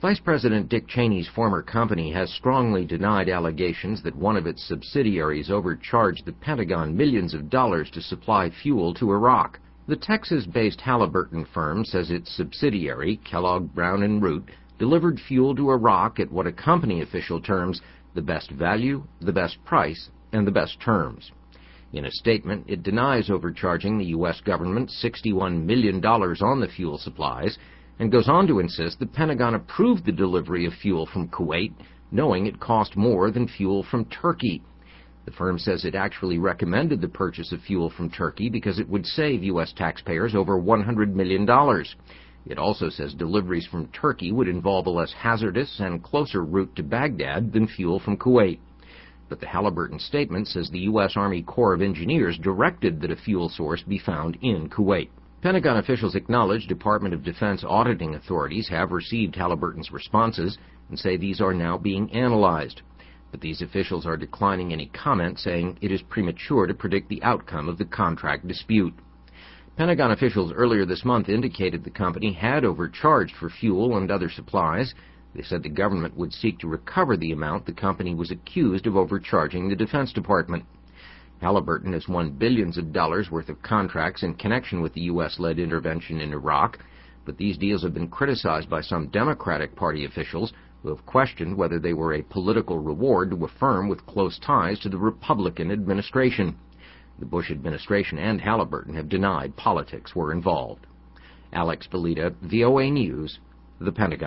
Vice President Dick Cheney's former company has strongly denied allegations that one of its subsidiaries overcharged the Pentagon millions of dollars to supply fuel to Iraq. The Texas-based Halliburton firm says its subsidiary, Kellogg Brown & Root, delivered fuel to Iraq at what a company official terms the best value, the best price, and the best terms. In a statement, it denies overcharging the U.S. government $61 million on the fuel supplies, and goes on to insist the Pentagon approved the delivery of fuel from Kuwait, knowing it cost more than fuel from Turkey. The firm says it actually recommended the purchase of fuel from Turkey because it would save U.S. taxpayers over $100 million. It also says deliveries from Turkey would involve a less hazardous and closer route to Baghdad than fuel from Kuwait. But the Halliburton statement says the U.S. Army Corps of Engineers directed that a fuel source be found in Kuwait. Pentagon officials acknowledge Department of Defense auditing authorities have received Halliburton's responses and say these are now being analyzed. But these officials are declining any comment, saying it is premature to predict the outcome of the contract dispute. Pentagon officials earlier this month indicated the company had overcharged for fuel and other supplies. They said the government would seek to recover the amount the company was accused of overcharging the Defense Department. Halliburton has won billions of dollars worth of contracts in connection with the U.S.-led intervention in Iraq, but these deals have been criticized by some Democratic Party officials who have questioned whether they were a political reward to a firm with close ties to the Republican administration. The Bush administration and Halliburton have denied politics were involved. Alex Belita, VOA News, the Pentagon.